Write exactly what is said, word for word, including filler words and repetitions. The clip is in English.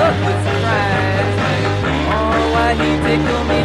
heart would surprise. Oh, why he tickle me